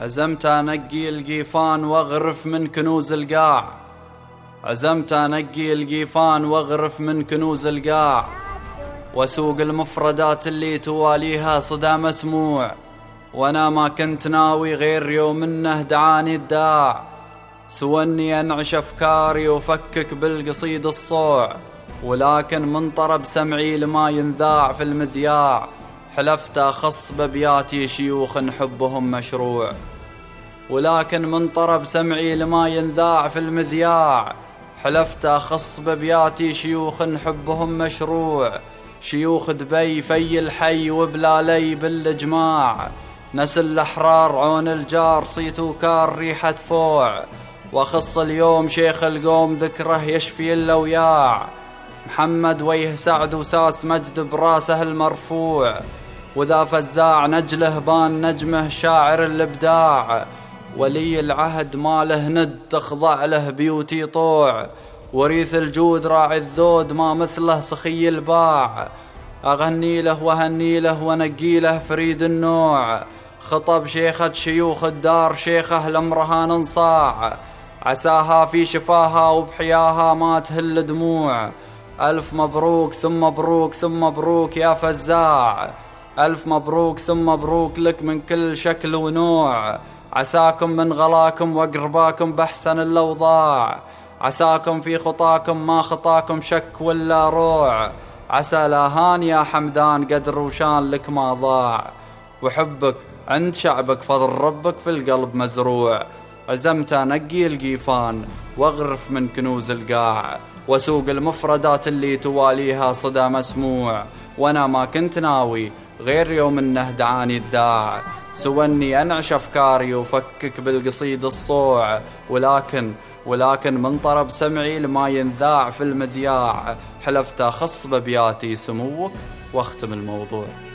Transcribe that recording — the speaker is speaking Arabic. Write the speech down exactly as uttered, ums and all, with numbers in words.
عزمت انقي القيفان واغرف من كنوز القاع، عزمت انقي القيفان واغرف من كنوز القاع، واسوق المفردات اللي تواليها صدى مسموع، وانا ما كنت ناوي غير يوم انه دعاني الداع، سوى اني انعش افكاري وفكك بالقصيد الصوع، ولكن من طرب سمعي لما ينذاع في المذياع، حلفت اخص بابياتي شيوخ حبهم مشروع، ولكن من طرب سمعي لما ينذاع في المذياع، حلفت اخص بابياتي شيوخ حبهم مشروع، شيوخ دبي في الحي وبلالي بالاجماع، نسل الاحرار عون الجار صيت وكار ريحة فوع، واخص اليوم شيخ القوم ذكره يشفي اللوياع، محمد ويه سعد وساس مجد براسه المرفوع، وذا فزاع نجله بان نجمه شاعر الابداع، ولي العهد ما له ند تخضع له بيوتي طوع، وريث الجود راعي الذود ما مثله سخي الباع، اغني له وهني له ونقي له فريد النوع، خطب شيخة شيوخ الدار شيخه لمرها ننصاع، عساها في شفاها وبحياها ما تهل دموع، ألف مبروك ثم مبروك ثم مبروك يا فزاع، ألف مبروك ثم مبروك لك من كل شكل ونوع، عساكم من غلاكم وقرباكم بأحسن الأوضاع، عساكم في خطاكم ما خطاكم شك ولا روع، عسى لاهان يا حمدان قدر وشان لك ما ضاع، وحبك عند شعبك فضل ربك في القلب مزروع، عزمت انقي القيفان واغرف من كنوز القاع، واسوق المفردات اللي تواليها صدى مسموع، وانا ما كنت ناوي غير يوم انه دعاني الداع، سوى اني انعش افكاري وفكك بالقصيد الصوع، ولكن ولكن من طرب سمعي لما ينذاع في المذياع، حلفت اخص بابياتي سموك واختم الموضوع.